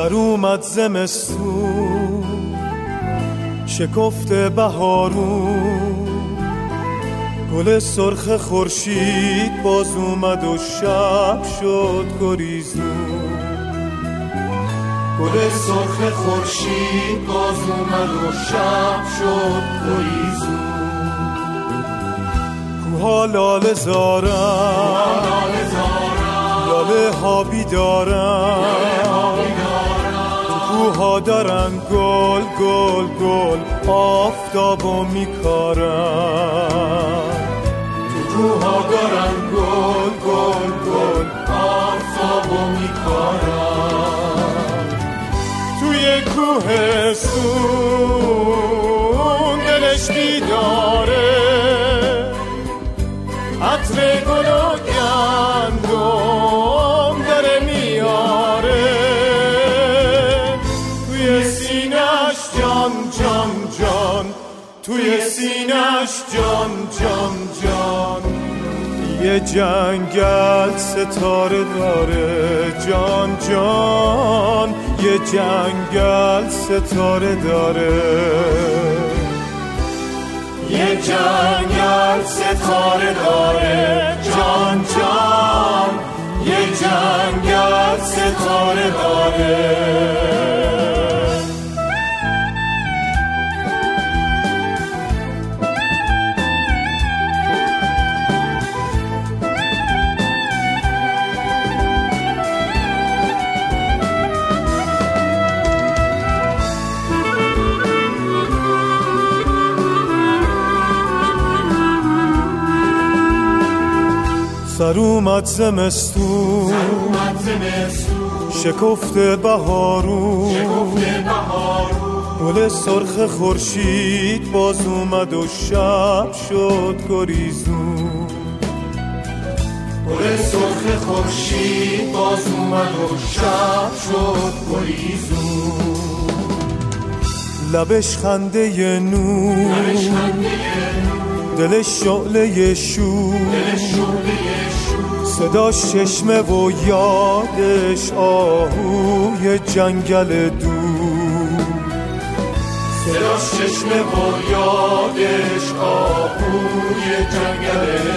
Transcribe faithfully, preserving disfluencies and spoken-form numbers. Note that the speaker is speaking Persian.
سر اومد زمستون شکفت بهارون، گل سرخ خورشید باز اومد و شب شد گریزون. گل سرخ خورشید باز اومد و شب شد گریزون. کوها لاله زارن، لاله ها بیدارن، کوها دارن گل گل گل آفتابو میکارن. کوها دارن گل گل گل آفتابو میکارن. توی کوهستون دلش بیداره، عطر گل و گندم داره میاره. توی سینش جان جان جان، توی سینش جان جان جان. یه جنگل ستاره داره جان جان، یه جنگل ستاره داره. یه جنگل ستاره داره جان جان، یه جنگل ستاره داره. سر اومد زمستون شکفت بهارون، گل سرخ خورشید باز اومد و شب شد گریزون. گل سرخ خورشید باز اومد و شب شد گریزون. لبش خنده نور، دلش شعله شور، صداش چشمه و یادش آهوی جنگل دور. صداش چشمه و یادش آهوی جنگل